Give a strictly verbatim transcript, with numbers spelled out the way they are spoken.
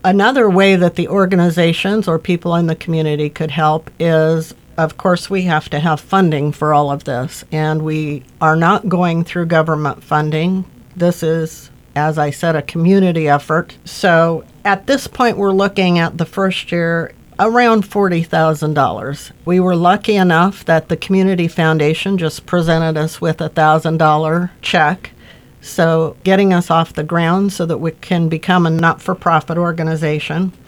Another way that the organizations or people in the community could help is, of course, we have to have funding for all of this, and we are not going through government funding. This is, as I said, a community effort. So at this point, we're looking at the first year around forty thousand dollars. We were lucky enough that the Community Foundation just presented us with a one thousand dollars check. So getting us off the ground so that we can become a not-for-profit organization.